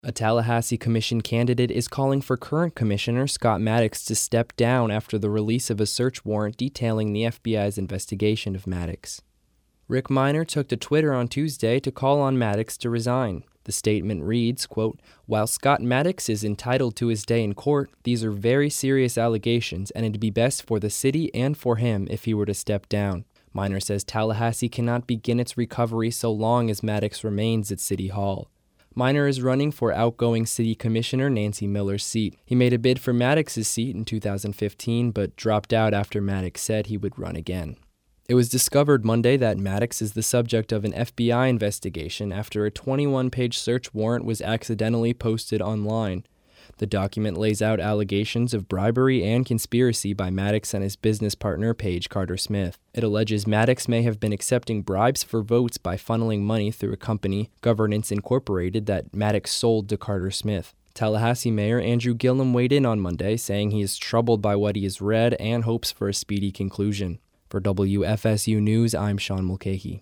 A Tallahassee Commission candidate is calling for current Commissioner Scott Maddox to step down after the release of a search warrant detailing the FBI's investigation of Maddox. Rick Minor took to Twitter on Tuesday to call on Maddox to resign. The statement reads, quote, "While Scott Maddox is entitled to his day in court, these are very serious allegations, and it'd be best for the city and for him if he were to step down." Minor says Tallahassee cannot begin its recovery so long as Maddox remains at City Hall. Minor is running for outgoing City Commissioner Nancy Miller's seat. He made a bid for Maddox's seat in 2015, but dropped out after Maddox said he would run again. It was discovered Monday that Maddox is the subject of an FBI investigation after a 21-page search warrant was accidentally posted online. The document lays out allegations of bribery and conspiracy by Maddox and his business partner, Paige Carter Smith. It alleges Maddox may have been accepting bribes for votes by funneling money through a company, Governance Incorporated, that Maddox sold to Carter Smith. Tallahassee Mayor Andrew Gillum weighed in on Monday, saying he is troubled by what he has read and hopes for a speedy conclusion. For WFSU News, I'm Sean Mulcahy.